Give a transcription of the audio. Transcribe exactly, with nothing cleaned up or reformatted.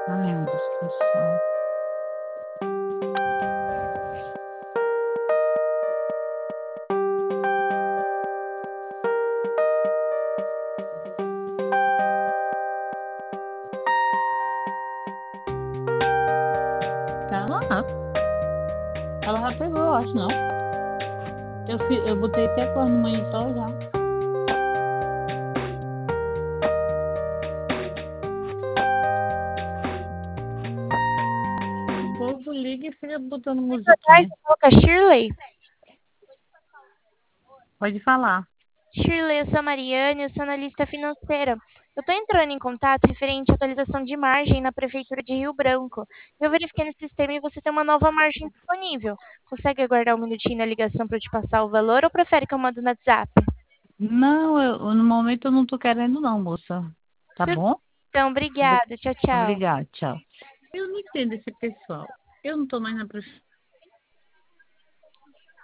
Ai, meu Deus, que saco. Tá lá. Ela já pegou, eu acho, não. Eu, fi- eu botei até a cor no monitor já. O povo liga e fica botando Atrás musiquinha. você coloca Shirley. Pode falar. Shirley, eu sou a Mariane, eu sou analista financeira. Eu estou entrando em contato referente à atualização de margem na Prefeitura de Rio Branco. Eu verifiquei no sistema e você tem uma nova margem disponível. Consegue aguardar um minutinho na ligação para eu te passar o valor ou prefere que eu mando no WhatsApp? Não, eu, no momento eu não tô querendo não, moça. Tá Tudo bom? então, Obri- obrigada. Tchau, tchau. Obrigada, tchau. Eu não entendo esse pessoal. Eu não tô mais na prefeitura.